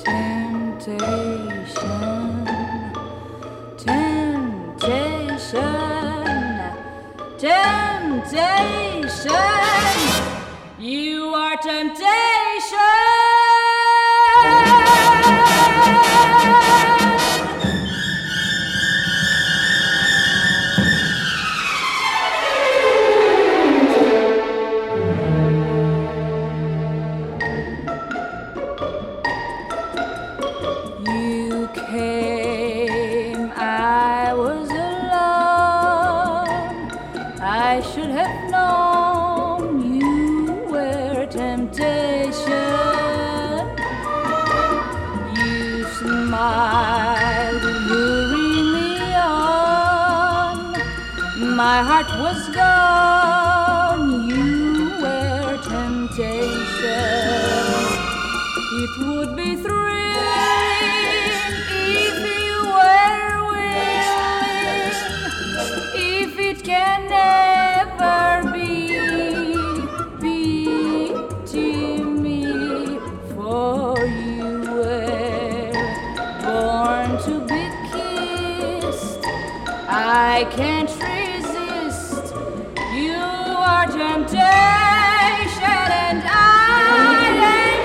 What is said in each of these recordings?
Temptation, temptation, temptation. You are temptation. You came, I was alone. I should have known you were temptation. You smiled, luring me on. My heart was gone. You were temptation. It would be thrilling if you were willing, if it can never be. Pity me, for you were born to be kissed. I can't resist. You are temptation, and I am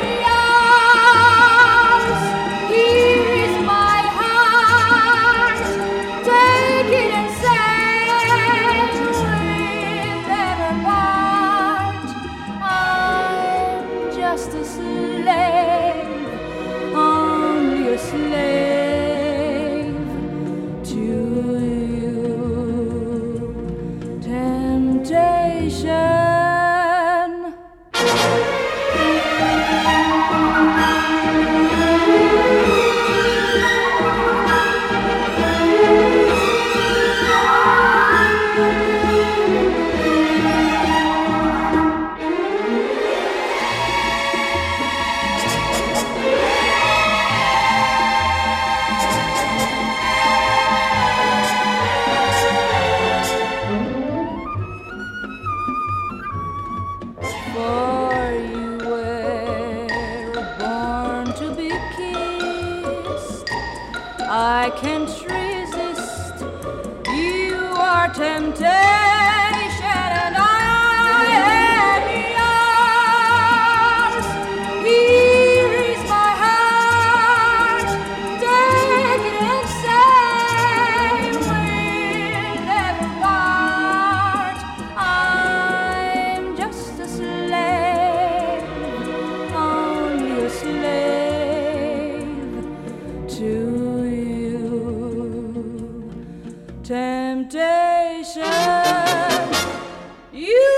yours. Here is my heart. Take it and say we'll never part. I'm just a slave, only a slave to you. Temptation. For you were born to be kissed. I can't resist. You are temptation, and I am yours. Here is my heart. Take it and say we'll never part. I'm just a slave, only a slave to you. Temptation. You